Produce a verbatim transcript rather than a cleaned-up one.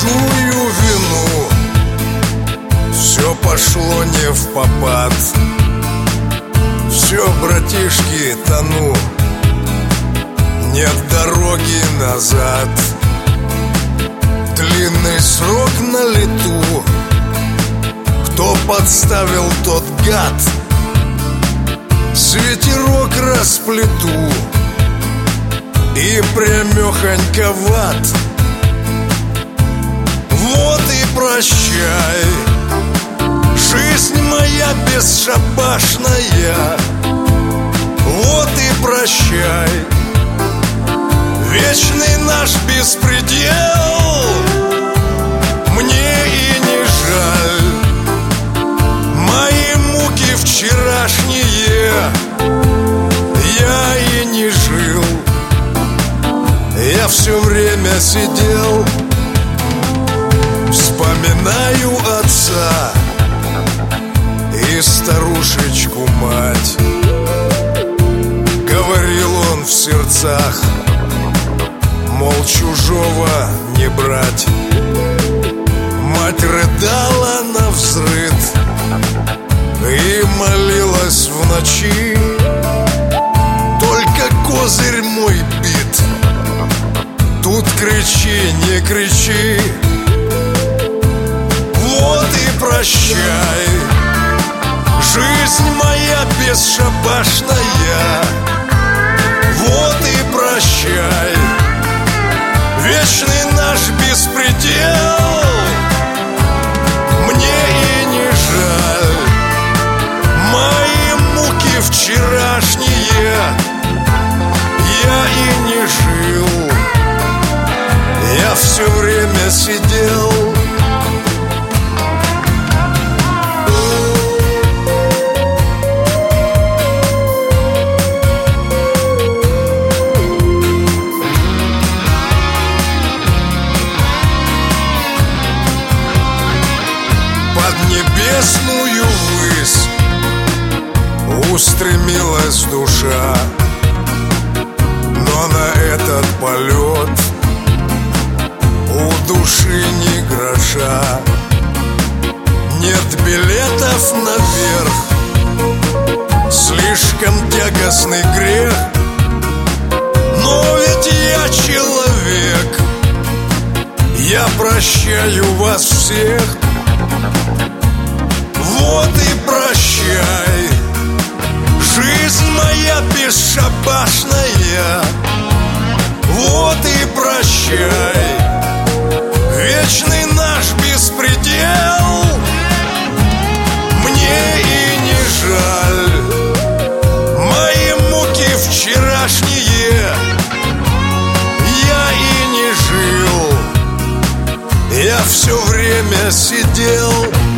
чужую вину. Все пошло не впопад. Все, братишки, тону. Нет дороги назад. Длинный срок на лету. Кто подставил, тот гад. Ветерок расплету и прямехонько в ад. Вот и прощай, жизнь моя бесшабашная. Вот и прощай, вечный наш беспредел. Мне и не жаль мои муки вчерашние. Я и не жил, я все время сидел. Вспоминаю отца и старушечку мать. Говорил он в сердцах, мол, чужого не брать. Мать рыдала навзрыд и молилась в ночи. Только козырь мой бит, тут кричи, не кричи. Вот и прощай, жизнь моя бесшабашная. Вот и прощай, вечный наш беспредел. Мне и не жаль мои муки вчерашние. Я и не жил, я все время сидел. Небесную высь устремилась душа, но на этот полет у души ни гроша. Нет билетов наверх, слишком тягостный грех. Но ведь я человек, я прощаю вас всех. Вот и прощай, жизнь моя бесшабашная. Вот и прощай, вечный наш беспредел. Мне и не жаль мои муки вчерашние. Я и не жил, я все время сидел.